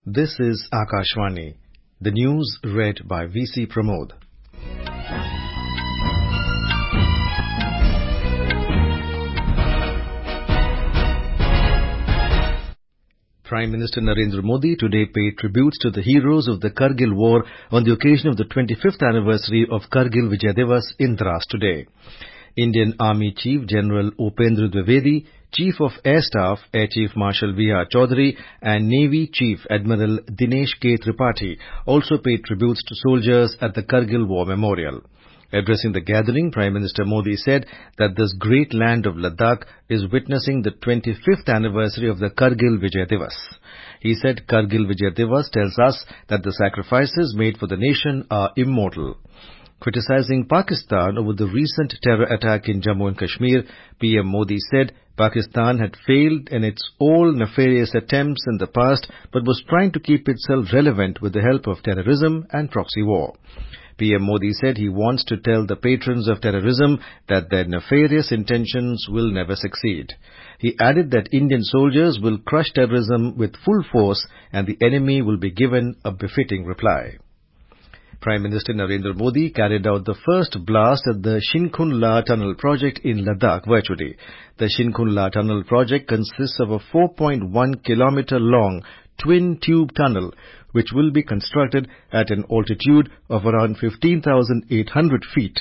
This is Akashvani. The news read by V.C. Pramod. Prime Minister Narendra Modi today paid tributes to the heroes of the Kargil War on the occasion of the 25th anniversary of Kargil Vijay Divas in Dras today. Indian Army Chief General Upendra Dwivedi, Chief of Air Staff Air Chief Marshal V.R. Chaudhary and Navy Chief Admiral Dinesh K. Tripathi also paid tributes to soldiers at the Kargil War Memorial. Addressing the gathering, Prime Minister Modi said that this great land of Ladakh is witnessing the 25th anniversary of the Kargil Vijay Divas. He said Kargil Vijay Divas tells us that the sacrifices made for the nation are immortal. Criticizing Pakistan over the recent terror attack in Jammu and Kashmir, PM Modi said Pakistan had failed in its all nefarious attempts in the past but was trying to keep itself relevant with the help of terrorism and proxy war. PM Modi said he wants to tell the patrons of terrorism that their nefarious intentions will never succeed. He added that Indian soldiers will crush terrorism with full force and the enemy will be given a befitting reply. Prime Minister Narendra Modi carried out the first blast at the Shinkhun La Tunnel project in Ladakh virtually. The Shinkhun La Tunnel project consists of a 4.1 kilometer long twin tube tunnel which will be constructed at an altitude of around 15,800 feet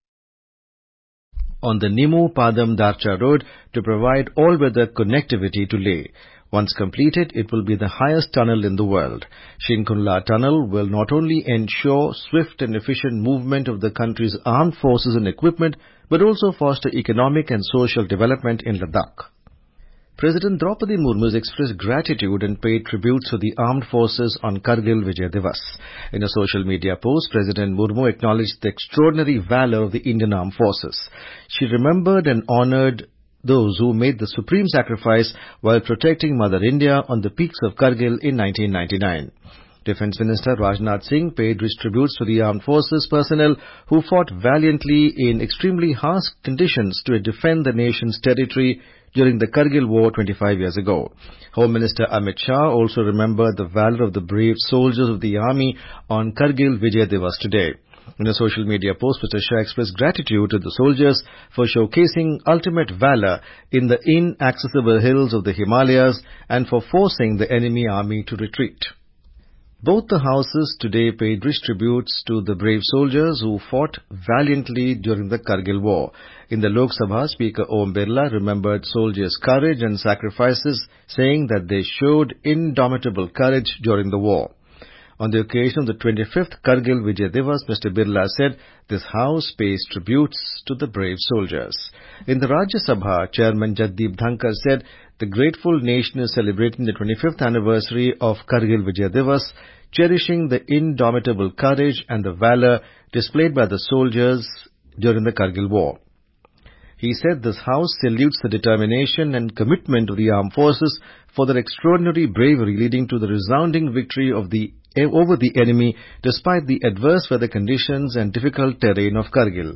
on the Nimmo Padam Darcha road to provide all-weather connectivity to Leh. Once completed, it will be the highest tunnel in the world. Shinkhun La Tunnel will not only ensure swift and efficient movement of the country's armed forces and equipment, but also foster economic and social development in Ladakh. President Draupadi Murmu has expressed gratitude and paid tributes to the armed forces on Kargil Vijay Divas. In a social media post, President Murmu acknowledged the extraordinary valor of the Indian Armed Forces. She remembered and honored those who made the supreme sacrifice while protecting Mother India on the peaks of Kargil in 1999. Defence Minister Rajnath Singh paid rich tributes to the armed forces personnel who fought valiantly in extremely harsh conditions to defend the nation's territory during the Kargil War 25 years ago. Home Minister Amit Shah also remembered the valor of the brave soldiers of the army on Kargil Vijay Divas today. In a social media post, Mr. Shah expressed gratitude to the soldiers for showcasing ultimate valor in the inaccessible hills of the Himalayas and for forcing the enemy army to retreat. Both the houses today paid rich tributes to the brave soldiers who fought valiantly during the Kargil War. In the Lok Sabha, Speaker Om Birla remembered soldiers' courage and sacrifices, saying that they showed indomitable courage during the war. On the occasion of the 25th Kargil Vijay Divas, Mr. Birla said this house pays tributes to the brave soldiers. In the Rajya Sabha, Chairman Jagdeep Dhankar said the grateful nation is celebrating the 25th anniversary of Kargil Vijay Divas, cherishing the indomitable courage and the valor displayed by the soldiers during the Kargil War. He said this house salutes the determination and commitment of the armed forces for their extraordinary bravery leading to the resounding victory of over the enemy despite the adverse weather conditions and difficult terrain of Kargil.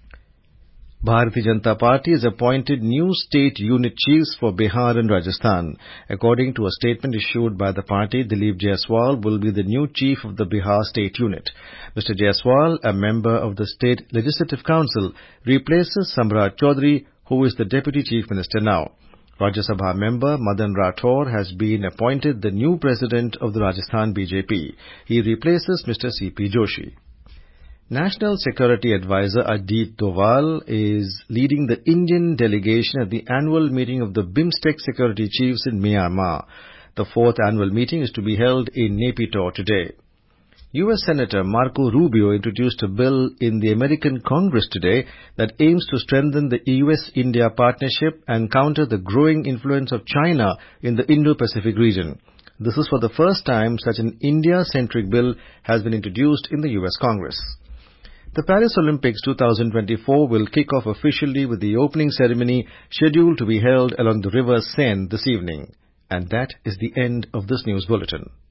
Bharatiya Janata Party has appointed new state unit chiefs for Bihar and Rajasthan. According to a statement issued by the party, Dilip Jaiswal will be the new chief of the Bihar state unit. Mr. Jaiswal, a member of the State Legislative Council, replaces Samrat Chaudhary, who is the Deputy Chief Minister now. Rajya Sabha member Madan Rathore has been appointed the new president of the Rajasthan BJP. He replaces Mr. C.P. Joshi. National Security Advisor Ajit Doval is leading the Indian delegation at the annual meeting of the BIMSTEC security chiefs in Myanmar. The fourth annual meeting is to be held in Naypyidaw today. U.S. Senator Marco Rubio introduced a bill in the American Congress today that aims to strengthen the U.S.-India partnership and counter the growing influence of China in the Indo-Pacific region. This is for the first time such an India-centric bill has been introduced in the U.S. Congress. The Paris Olympics 2024 will kick off officially with the opening ceremony scheduled to be held along the river Seine this evening. And that is the end of this news bulletin.